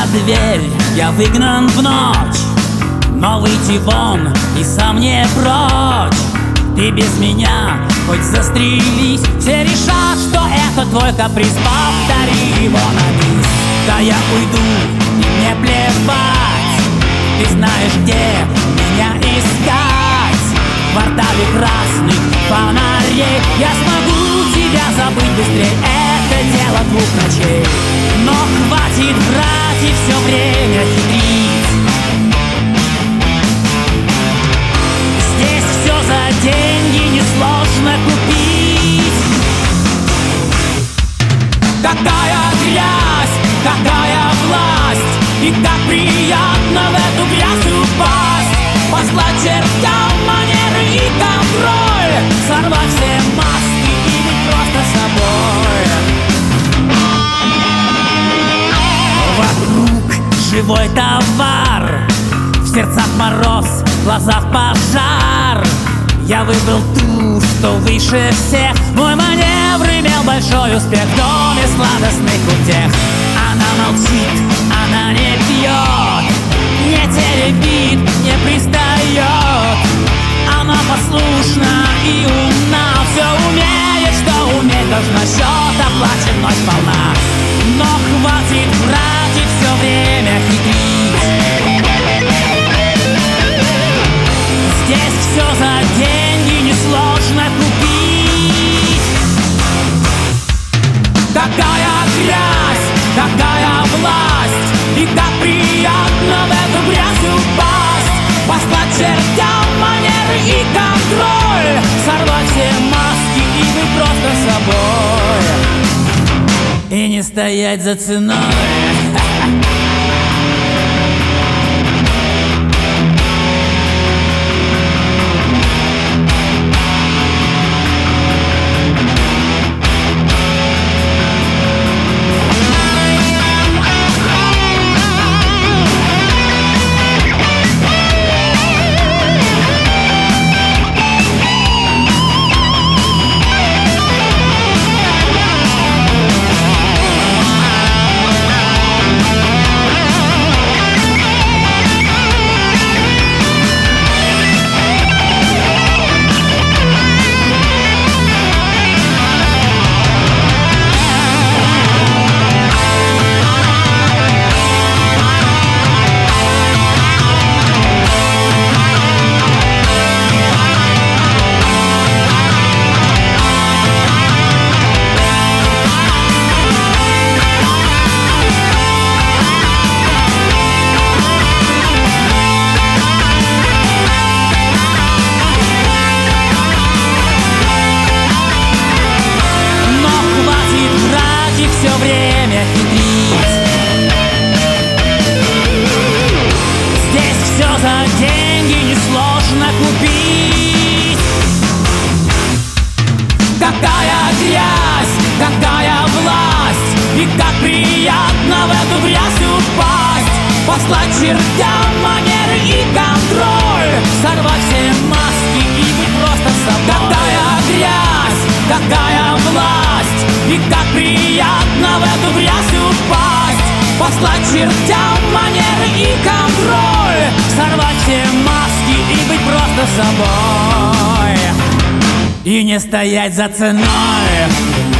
дверь, я выгнан в ночь, но выйти вон и сам не прочь. Ты без меня хоть застрелись, все решат, что это твой каприз. Повтори его на бис. Да я уйду, и мне плевать. Ты знаешь, где меня искать. В квартале красных фонарей я смогу тебя забыть быстрее. Это дело 2 ночей. Но хватит врать и все время хитрить. Здесь все за деньги несложно купить. Какая грязь, какая власть, и как приятно в эту грязь упасть. Послать чертям манеры и контроль, сорвать все маски и быть просто собой. Вокруг живой товар, в сердцах мороз, в глазах пожар. Я выбрал ту, что выше всех. Мой маневр имел большой успех в доме сладостных утех. Она молчит, она не пьет, не теребит, не пристает. Она послушна и умна, все умеет, что уметь должна. Счет оплачен вновь сполна. Но хватит врать и все время хитрить. Здесь все за деньги несложно купить. Какая грязь, какая власть, и как приятно в эту грязь упасть. Послать чертям манеры и контроль, сорвать все маски и быть просто собой. И не стоять за ценой. Все время хитрить. Здесь все за деньги несложно купить. Какая грязь, какая власть, и как приятно в эту грязь упасть. Послать чертям манеры и контроль, сорвать все маски и быть просто собой. Какая грязь, какая власть, и как приятно в эту грязь упасть. Послать чертям манеры и контроль, сорвать все маски и быть просто собой. И не стоять за ценой.